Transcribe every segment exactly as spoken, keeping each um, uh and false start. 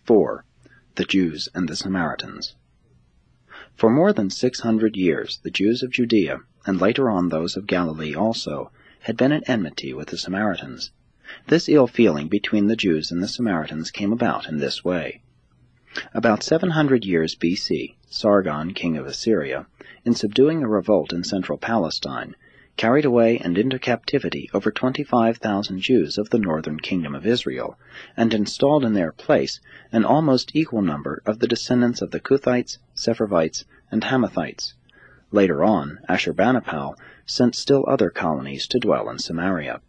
four. The Jews and the Samaritans. For more than six hundred years the Jews of Judea, and later on those of Galilee also, had been at enmity with the Samaritans. This ill feeling between the Jews and the Samaritans came about in this way. About seven hundred years B C, Sargon, king of Assyria, in subduing a revolt in central Palestine, carried away and into captivity over twenty-five thousand Jews of the northern kingdom of Israel, and installed in their place an almost equal number of the descendants of the Kuthites, Sepharvites, and Hamathites. Later on, Ashurbanipal sent still other colonies to dwell in Samaria.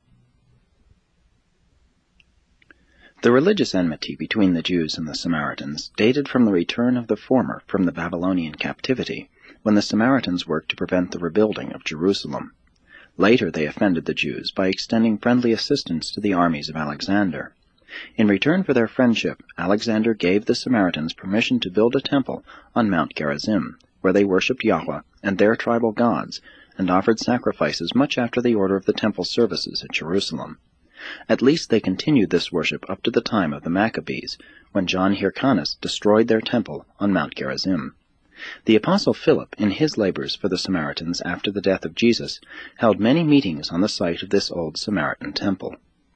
The religious enmity between the Jews and the Samaritans dated from the return of the former from the Babylonian captivity, when the Samaritans worked to prevent the rebuilding of Jerusalem. Later they offended the Jews by extending friendly assistance to the armies of Alexander. In return for their friendship, Alexander gave the Samaritans permission to build a temple on Mount Gerizim, where they worshipped Yahweh and their tribal gods, and offered sacrifices much after the order of the temple services at Jerusalem. At least they continued this worship up to the time of the Maccabees, when John Hyrcanus destroyed their temple on Mount Gerizim. The Apostle Philip, in his labors for the Samaritans after the death of Jesus, held many meetings on the site of this old Samaritan temple.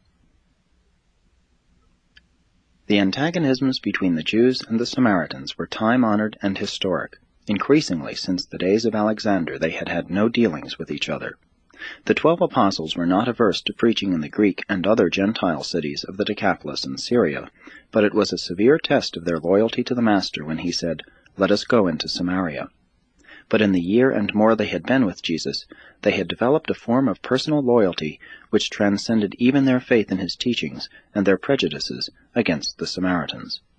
The antagonisms between the Jews and the Samaritans were time-honored and historic. Increasingly, since the days of Alexander, they had had no dealings with each other. The twelve apostles were not averse to preaching in the Greek and other Gentile cities of the Decapolis and Syria, but it was a severe test of their loyalty to the Master when he said, "Let us go into Samaria." But in the year and more they had been with Jesus, they had developed a form of personal loyalty which transcended even their faith in his teachings and their prejudices against the Samaritans.